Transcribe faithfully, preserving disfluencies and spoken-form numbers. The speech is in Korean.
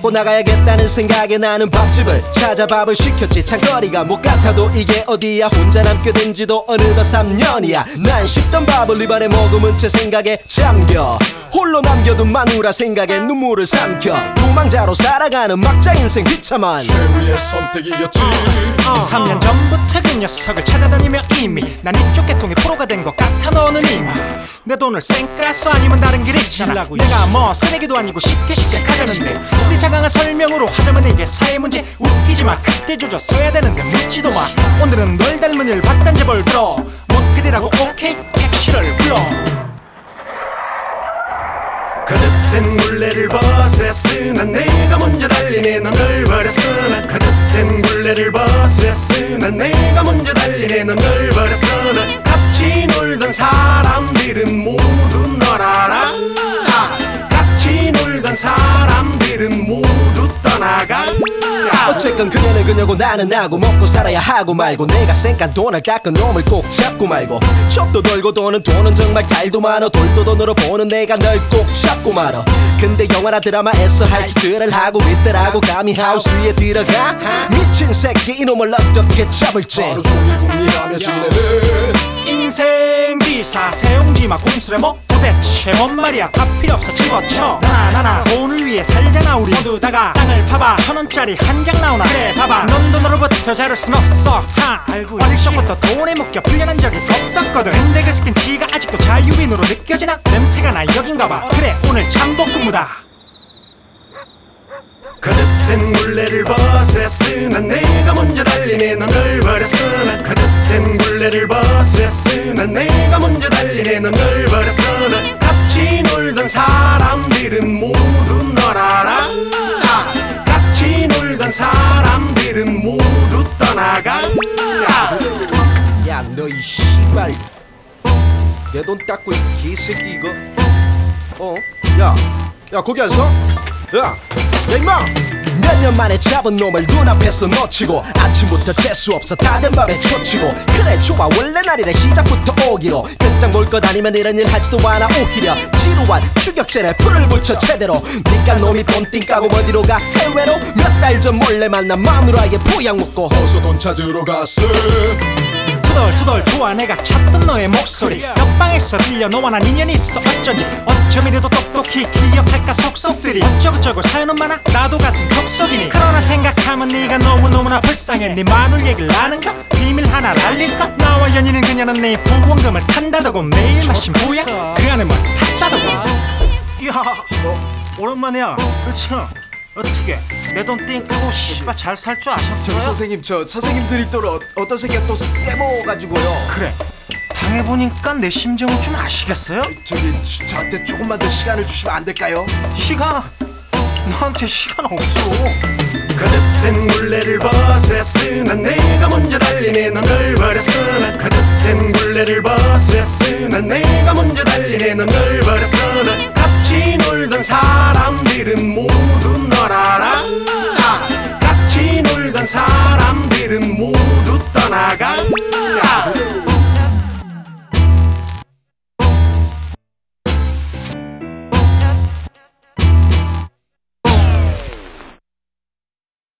먹고 나가야겠다는 생각에 나는 밥집을 찾아 밥을 시켰지. 창거리가 못 같아도 이게 어디야. 혼자 남게 된 지도 어느덧 삼 년이야 난 씹던 밥을 입안에 머금은 채 생각에 잠겨 홀로 남겨둔 마누라 생각에 눈물을 삼켜 도망자로 살아가는 막자 인생 비참한 최후의 선택이었지. 어. 삼 년 전부터 그 녀석을 찾아다니며 이미 난 이쪽 계통의 프로가 된 것 같아. 너는 이미 내 돈을 쌩까 써 아니면 다른 길 있잖아. 내가 뭐 쓰레기도 아니고 쉽게 쉽게 가자는데 우리 자강한 설명으로 하자면 이게 사회 문제. 웃기지마 그때 조졌어야 되는데 묻지도 마. 오늘은 널 닮은 일 봤단 제벌 들어. 모텔이라고 오케이 택시를 불러. 그릇된 굴레를 벗으랬으나 내가 먼저 달리네 넌 버렸어. 난 그릇된 굴레를 벗으랬으나 내가 먼저 달리네 넌 버렸어. 난 같이 놀던 사람들은 모두 널 알아. 아, 같이 놀던 사람들은 모두 떠나가. 어쨌건 그녀는 그녀고 나는 나고 먹고 살아야 하고 말고 내가 쌩깐 돈을 깎은 놈을 꼭 잡고 말고 척도 돌고 도는 돈은 정말 달도 많어. 돌도 돈으로 보는 내가 널 꼭 잡고 말어. 근데 영화나 드라마에서 할 짓들을 하고 있더라고. 감히 하우스에 들어가 미친 새끼 이놈을 어떻게 잡을지. 하루 종일 궁리하며 지내는 인생 기사 세용지마 공수래 뭐 도대체 뭔 말이야. 다 필요 없어 집어쳐. 나나나 돈을 위해 살잖아 우리 모두 다가. 땅을 파봐 천원짜리 한 장 나오나. 그래 봐봐 넌 돈으로부터 자를 순 없어. 하 알고 어릴 적부터 돈에 묶여 풀려난 적이 없었거든. 근데 그 새끼는 지가 아직도 자유인으로 느껴지나. 냄새가 나 여긴가봐. 그래 오늘 잠복근무다. 그릇된 굴레를 벗으랬으나 내가 먼저 달리네 넌 버렸어. 난 그릇된 굴레를 벗으랬으나 내가 먼저 달리네 넌 버렸어. 난 같이 놀던 사람들은 모두 널 알아. 아, 같이 놀던 사람들은 모두 떠나가. 아. 야 너 이 씨발 내 돈 닦고 이 개새끼 이거 어? 야, 야 거기 안 서? 야, 야 임마! 몇 년 만에 잡은 놈을 눈앞에서 놓치고 아침부터 재수 없어 다된 밤에 초치고. 그래 좋아 원래 날이래 시작부터 오기로. 끝장 볼 것 아니면 이런 일 하지도 않아. 오히려 지루한 추격전에 풀을 붙여 제대로. 니까 놈이 돈띵 까고 어디로 가 해외로. 몇 달 전 몰래 만난 마누라의 보양 묻고 어서 돈 찾으러 갔어. 투덜투덜 좋아 내가 찾던 너의 목소리. 옆방에서 들려 너와 난 인연이 있어 어쩐지. 어쩜 이래도 똑똑히 기억할까 속속들이. 어쩌고저쩌고 사연은 많아 나도 같은 족속이니. 그러나 생각하면 네가 너무너무나 불쌍해. 네 마눌 얘기를 아는가? 비밀 하나 알릴까? 나와 연인인 그녀는 내 보험금을 탄다더고 매일 마신 보약 그 안에 뭘 탔다더고. 이야 어, 오랜만이야 그치? 어떻게 내 돈 띵 끄고 씨발 잘 살 줄 아셨어요? 저 선생님 저 선생님 드릴 돈 어, 어떤 새끼가 또 떼먹어가지고요. 그래 당해보니까 내 심정을 좀 아시겠어요? 저기 저, 저한테 조금만 더 시간을 주시면 안 될까요? 시간? 나한테 시간 없어. 그릇된 굴레를 벗으랬으나 내가 먼저 달리네 넌 버렸어. 난 그릇된 굴레를 벗으랬으나 내가 먼저 달리네 넌 버렸어.